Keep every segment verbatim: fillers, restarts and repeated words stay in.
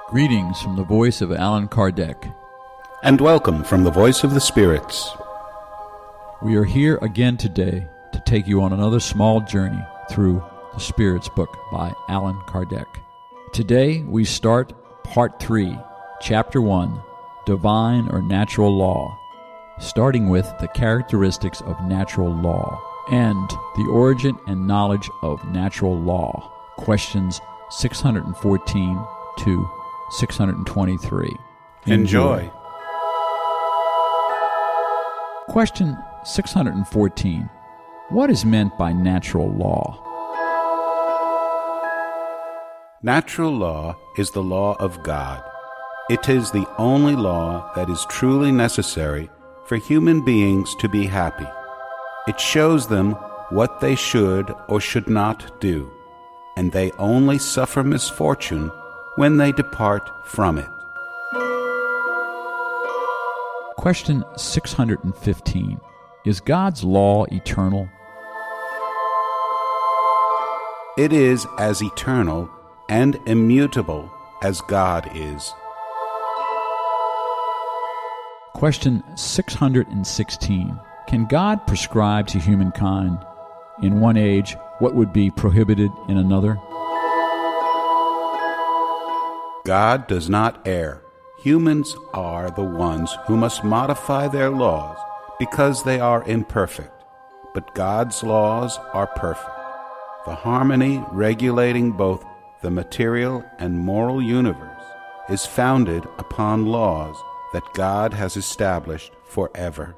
Greetings from the voice of Allan Kardec. And welcome from the voice of the spirits. We are here again today to take you on another small journey through the Spirits book by Allan Kardec. Today we start part three, chapter one, Divine or Natural Law, starting with the characteristics of natural law and the origin and knowledge of natural law, questions six hundred fourteen to six hundred twenty-three. Enjoy. Enjoy. Question six hundred fourteen. What is meant by natural law? Natural law is the law of God. It is the only law that is truly necessary for human beings to be happy. It shows them what they should or should not do, and they only suffer misfortune when they depart from it. Question six hundred fifteen. Is God's law eternal? It is as eternal and immutable as God is. Question six hundred sixteen. Can God prescribe to humankind in one age what would be prohibited in another? God does not err. Humans are the ones who must modify their laws because they are imperfect, but God's laws are perfect. The harmony regulating both the material and moral universe is founded upon laws that God has established forever.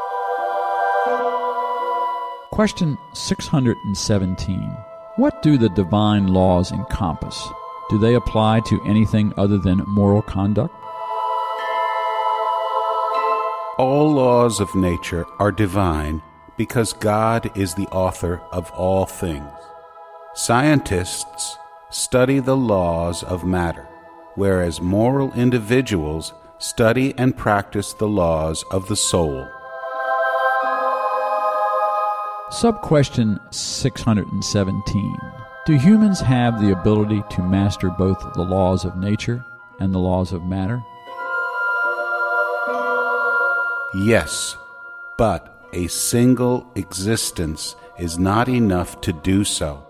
Question six hundred seventeen. What do the divine laws encompass? Do they apply to anything other than moral conduct? All laws of nature are divine because God is the author of all things. Scientists study the laws of matter, whereas moral individuals study and practice the laws of the soul. Sub-question six hundred seventeen. Do humans have the ability to master both the laws of nature and the laws of matter? Yes, but a single existence is not enough to do so.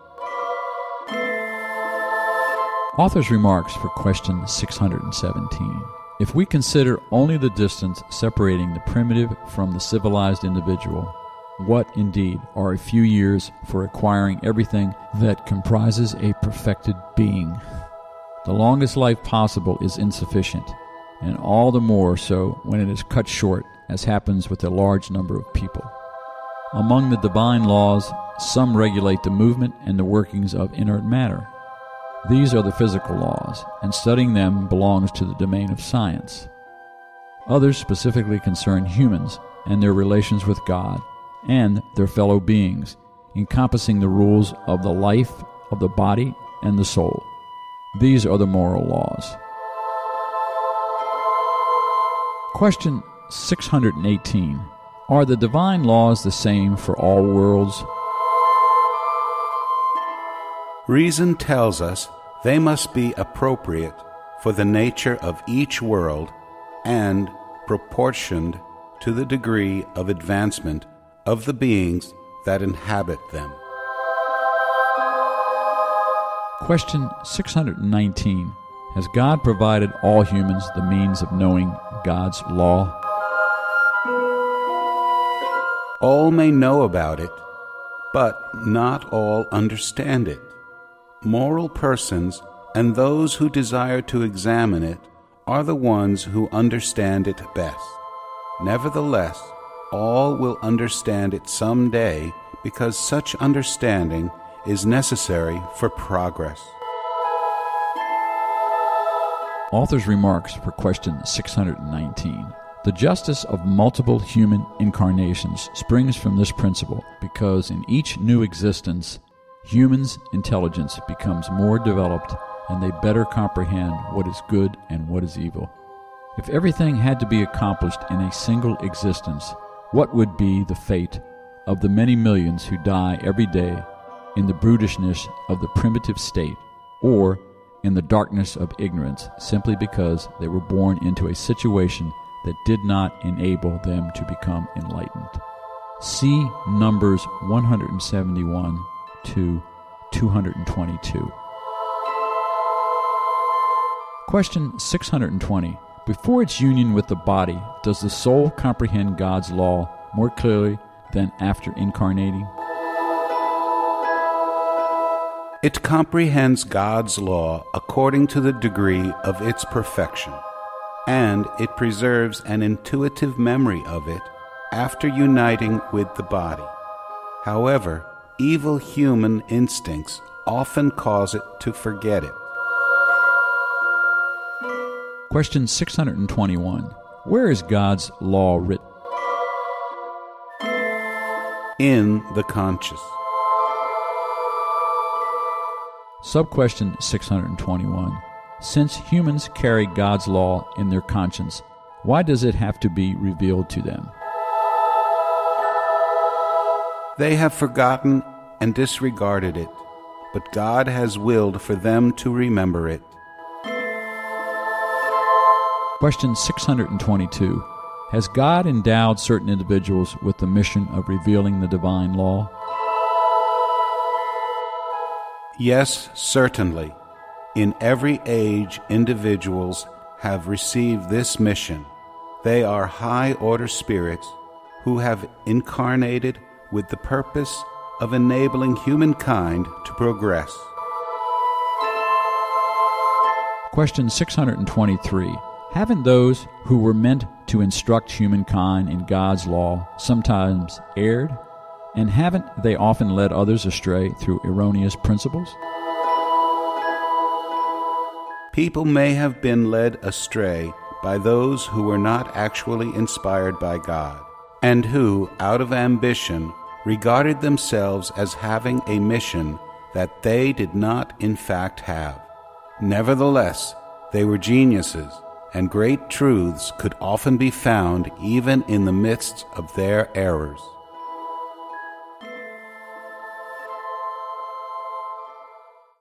Author's remarks for question six hundred seventeen. If we consider only the distance separating the primitive from the civilized individual, what, indeed, are a few years for acquiring everything that comprises a perfected being? The longest life possible is insufficient, and all the more so when it is cut short, as happens with a large number of people. Among the divine laws, some regulate the movement and the workings of inert matter. These are the physical laws, and studying them belongs to the domain of science. Others specifically concern humans and their relations with God and their fellow beings, encompassing the rules of the life of the body and the soul. These are the moral laws. Question six hundred eighteen. Are the divine laws the same for all worlds? Reason tells us they must be appropriate for the nature of each world and proportioned to the degree of advancement of the beings that inhabit them. Question six hundred nineteen. Has God provided all humans the means of knowing God's law? All may know about it, but not all understand it. Moral persons and those who desire to examine it are the ones who understand it best. Nevertheless, all will understand it some day because such understanding is necessary for progress. Author's remarks for question six hundred nineteen. The justice of multiple human incarnations springs from this principle because in each new existence, humans' intelligence becomes more developed and they better comprehend what is good and what is evil. If everything had to be accomplished in a single existence, what would be the fate of the many millions who die every day in the brutishness of the primitive state, or in the darkness of ignorance simply because they were born into a situation that did not enable them to become enlightened. See Numbers one seventy-one to two twenty-two. Question six hundred twenty. Before its union with the body, does the soul comprehend God's law more clearly than after incarnating? It comprehends God's law according to the degree of its perfection, and it preserves an intuitive memory of it after uniting with the body. However, evil human instincts often cause it to forget it. Question six hundred twenty-one. Where is God's law written? In the conscious. Subquestion six hundred twenty-one. Since humans carry God's law in their conscience, why does it have to be revealed to them? They have forgotten and disregarded it, but God has willed for them to remember it. Question six hundred twenty-two. Has God endowed certain individuals with the mission of revealing the divine law? Yes, certainly. In every age, individuals have received this mission. They are high-order spirits who have incarnated with the purpose of enabling humankind to progress. Question six hundred twenty-three. Haven't those who were meant to instruct humankind in God's law sometimes erred? And haven't they often led others astray through erroneous principles? People may have been led astray by those who were not actually inspired by God, and who, out of ambition, regarded themselves as having a mission that they did not in fact have. Nevertheless, they were geniuses, and great truths could often be found even in the midst of their errors.